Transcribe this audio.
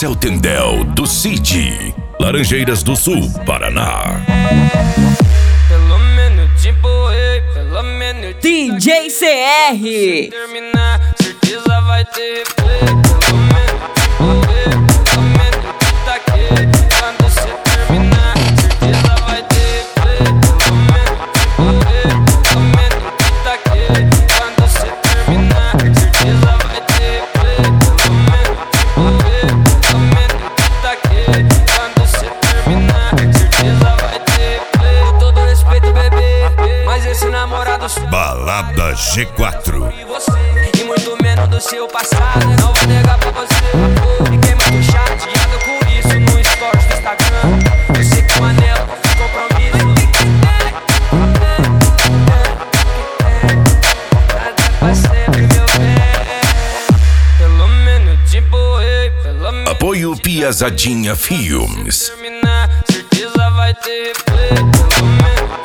Esse é o Tendel do Cid, Laranjeiras do Sul, Paraná. Pelo menos tipo, pelo menos DJ CR. se terminar, certeza vai ter replay. Pelo menos pelo menos tá aqui. Quando se terminar, certeza vai ter replay. Pelo menos tá aqui. Quando se terminar, certeza vai ter replay. Pelo menos tá aqui. Quando se terminar, certeza vai ter replay. Com todo respeito, bebê, mas esse namorado Balada G4. e muito menos do seu passado. Não vou negar pra você. Fiquei muito chateado com isso no stories do Instagram. Eu sei que o anel não fez compromisso. Nada pra sempre, meu bem. Pelo menos tipo, pelo menos Apoio Piazadinha Filmes. terminar, certeza vai ter replay. Pelo menos